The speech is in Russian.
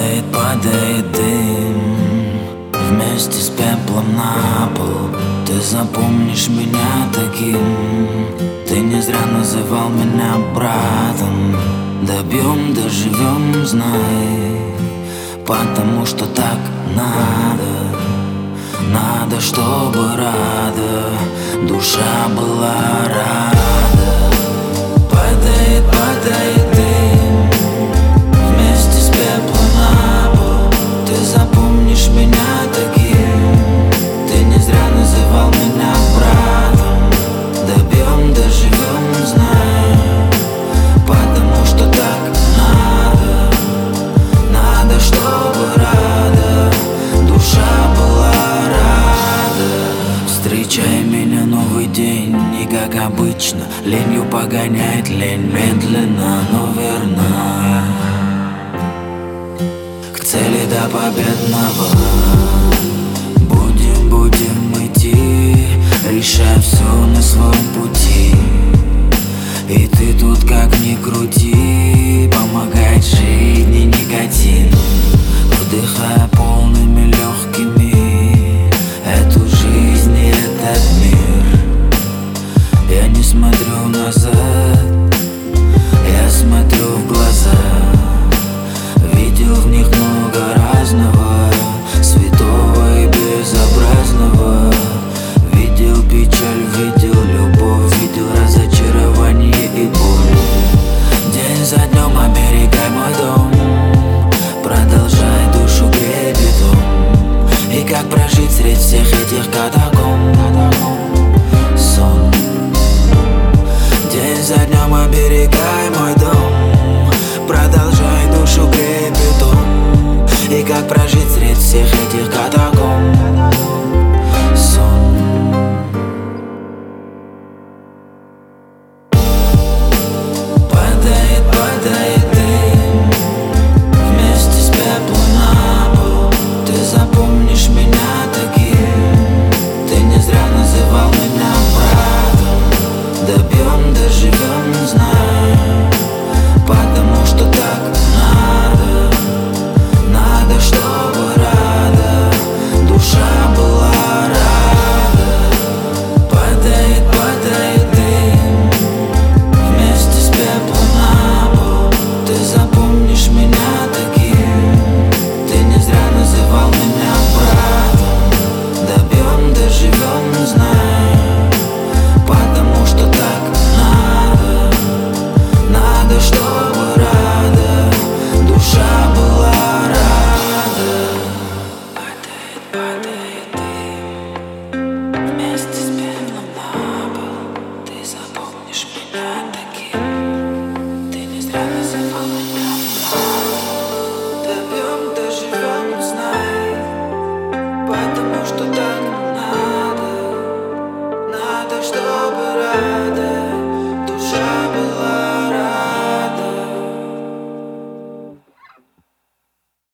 Падает дым вместе с пеплом на пол. Ты запомнишь меня таким. Ты не зря называл меня братом. Добьем, доживем, знай, потому что так надо. Надо, чтобы рада душа была рада. Падает дым вместе с пеплом на пол. Ты запомнишь меня таким. Ты не зря называл меня братом. Добьем, доживем, знай, потому что так надо. Надо, чтобы рада душа была рада. Встречай меня новый день, не как обычно. Ленью погоняет лень, медленно, но верно к цели до победного. Будем идти, решая все на своем пути. И ты тут как ни крути, помогает жизни никотин.